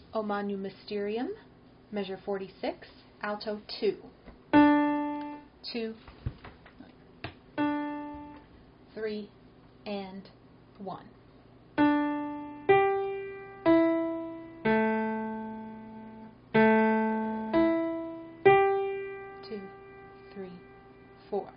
O Manu Mysterium, measure 46, alto 2. 2, 3, and 1. 2, 3, 4.